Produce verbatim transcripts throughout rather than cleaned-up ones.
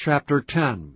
Chapter ten.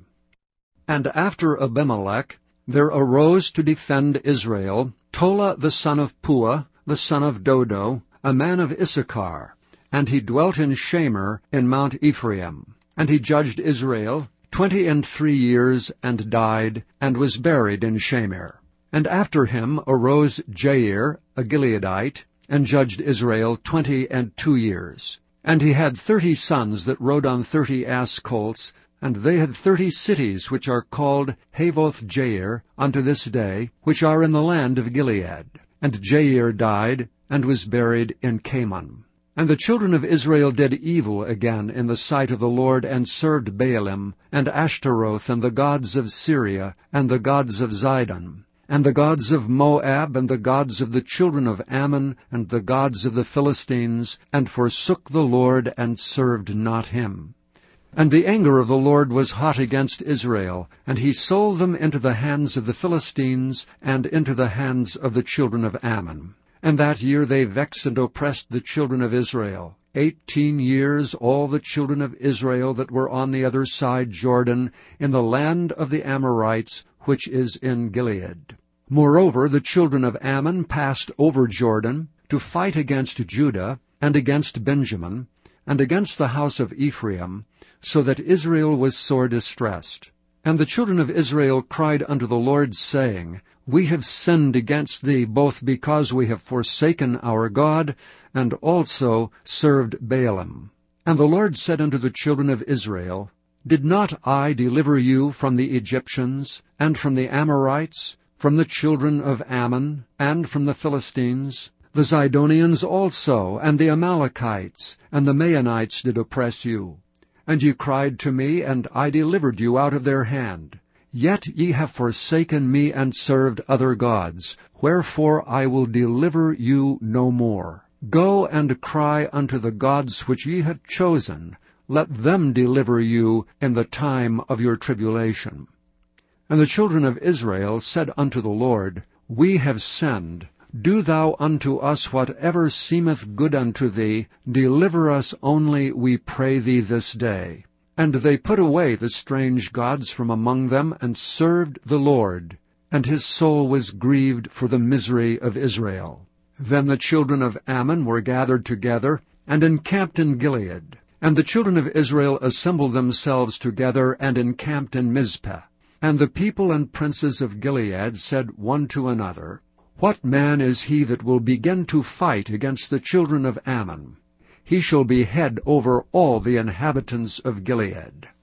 And after Abimelech there arose to defend Israel Tola the son of Puah, the son of Dodo, a man of Issachar, and he dwelt in Shamer in Mount Ephraim. And he judged Israel twenty and three years, and died, and was buried in Shamer. And after him arose Jair, a Gileadite, and judged Israel twenty and two years. And he had thirty sons that rode on thirty ass colts, and they had thirty cities which are called Havoth Jair unto this day, which are in the land of Gilead. And Jair died, and was buried in Camon. And the children of Israel did evil again in the sight of the Lord, and served Baalim, and Ashtaroth, and the gods of Syria, and the gods of Zidon, and the gods of Moab, and the gods of the children of Ammon, and the gods of the Philistines, and forsook the Lord, and served not him. And the anger of the Lord was hot against Israel, and he sold them into the hands of the Philistines, and into the hands of the children of Ammon. And that year they vexed and oppressed the children of Israel. Eighteen years all the children of Israel that were on the other side Jordan, in the land of the Amorites, which is in Gilead. Moreover, the children of Ammon passed over Jordan to fight against Judah, and against Benjamin, and against the house of Ephraim, so that Israel was sore distressed. And the children of Israel cried unto the Lord, saying, We have sinned against thee, both because we have forsaken our God, and also served Baalim. And the Lord said unto the children of Israel, Did not I deliver you from the Egyptians, and from the Amorites, from the children of Ammon, and from the Philistines? The Zidonians also, and the Amalekites, and the Maonites did oppress you. And ye cried to me, and I delivered you out of their hand. Yet ye have forsaken me, and served other gods. Wherefore I will deliver you no more. Go and cry unto the gods which ye have chosen. Let them deliver you in the time of your tribulation. And the children of Israel said unto the Lord, We have sinned. Do thou unto us whatever seemeth good unto thee. Deliver us only, we pray thee, this day. And they put away the strange gods from among them, and served the Lord. And his soul was grieved for the misery of Israel. Then the children of Ammon were gathered together, and encamped in Gilead. And the children of Israel assembled themselves together, and encamped in Mizpeh. And the people and princes of Gilead said one to another, What man is he that will begin to fight against the children of Ammon? He shall be head over all the inhabitants of Gilead.